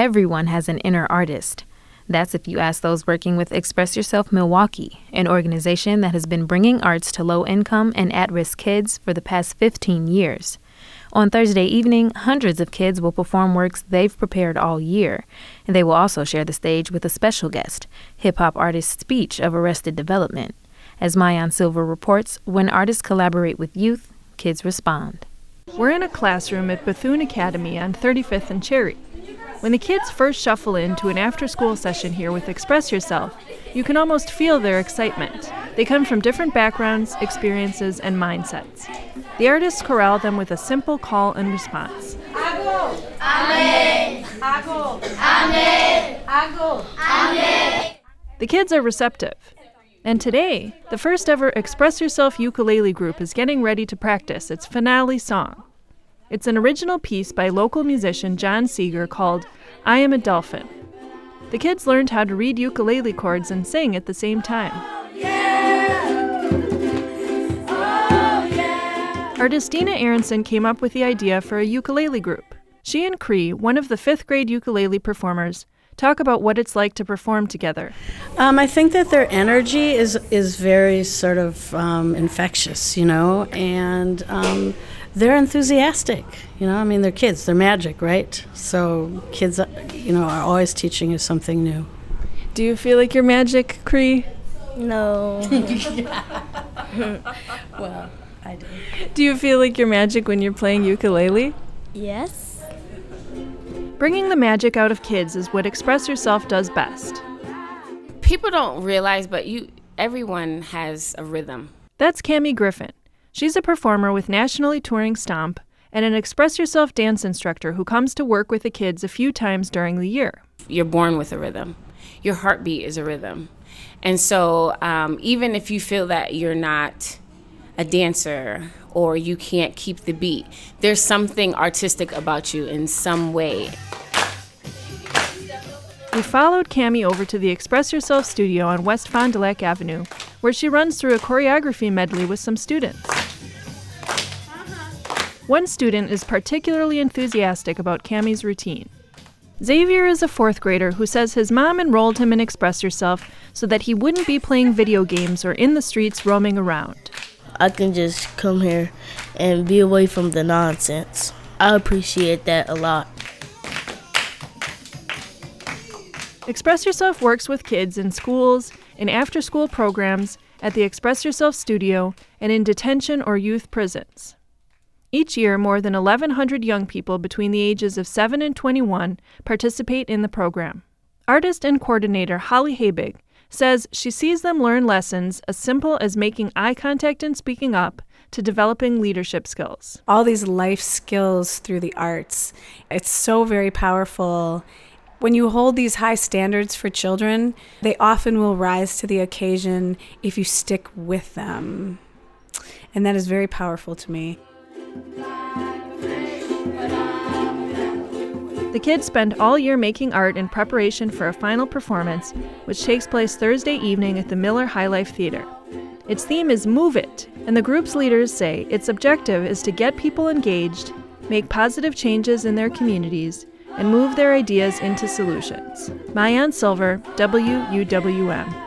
Everyone has an inner artist. That's if you ask those working with Express Yourself Milwaukee, an organization that has been bringing arts to low-income and at-risk kids for the past 15 years. On Thursday evening, hundreds of kids will perform works they've prepared all year, and they will also share the stage with a special guest, hip-hop artist Speech of Arrested Development. As Mayan Silver reports, when artists collaborate with youth, kids respond. We're in a classroom at Bethune Academy on 35th and Cherry. When the kids first shuffle into an after-school session here with Express Yourself, you can almost feel their excitement. They come from different backgrounds, experiences, and mindsets. The artists corral them with a simple call and response. Ago. Amen. Ago. Amen. Ago. Amen. The kids are receptive. And today, the first ever Express Yourself ukulele group is getting ready to practice its finale song. It's an original piece by local musician John Seeger called I Am a Dolphin. The kids learned how to read ukulele chords and sing at the same time. Artist Dina Aronson came up with the idea for a ukulele group. She and Cree, one of the 5th grade ukulele performers, talk about what it's like to perform together. I think that their energy is very sort of infectious, and they're enthusiastic. They're kids. They're magic, right? So kids, are always teaching you something new. Do you feel like you're magic, Cree? No. Well, I do. Do you feel like you're magic when you're playing ukulele? Yes. Bringing the magic out of kids is what Express Yourself does best. People don't realize, but everyone has a rhythm. That's Cammie Griffin. She's a performer with nationally touring Stomp and an Express Yourself dance instructor who comes to work with the kids a few times during the year. You're born with a rhythm. Your heartbeat is a rhythm. And so even if you feel that you're not a dancer or you can't keep the beat, there's something artistic about you in some way. We followed Cammie over to the Express Yourself studio on West Fond du Lac Avenue, where she runs through a choreography medley with some students. One student is particularly enthusiastic about Cammie's routine. Xavier is a 4th grader who says his mom enrolled him in Express Yourself so that he wouldn't be playing video games or in the streets roaming around. I can just come here and be away from the nonsense. I appreciate that a lot. Express Yourself works with kids in schools, in after-school programs, at the Express Yourself studio, and in detention or youth prisons. Each year, more than 1,100 young people between the ages of 7 and 21 participate in the program. Artist and coordinator Holly Habig says she sees them learn lessons as simple as making eye contact and speaking up to developing leadership skills. All these life skills through the arts. It's so very powerful. When you hold these high standards for children, they often will rise to the occasion if you stick with them. And that is very powerful to me. The kids spend all year making art in preparation for a final performance, which takes place Thursday evening at the Miller High Life Theater. Its theme is Move It, and the group's leaders say its objective is to get people engaged, make positive changes in their communities, and move their ideas into solutions. Mayan Silver, WUWM.